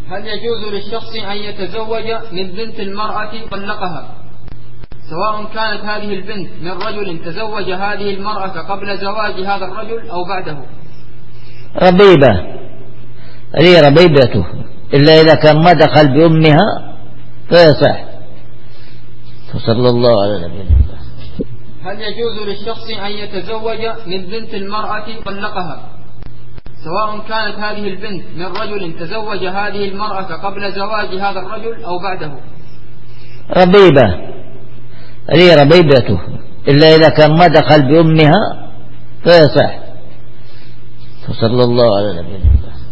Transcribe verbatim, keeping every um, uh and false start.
هل يجوز للشخص أن يتزوج من بنت المرأة طلقها، سواء كانت هذه البنت من رجل تزوج هذه المرأة قبل زواج هذا الرجل أو بعده؟ ربيبة هي ربيبته، إلا إذا كان ما دخل بأمها فيصح. صلى الله على نبينا. هل يجوز للشخص أن يتزوج من بنت المرأة طلقها، سواء كانت هذه البنت من رجل تزوج هذه المرأة قبل زواج هذا الرجل أو بعده؟ ربيبة هي ربيبته، إلا إذا كان ما دخل بأمها فيصح. صلى الله على نبينا.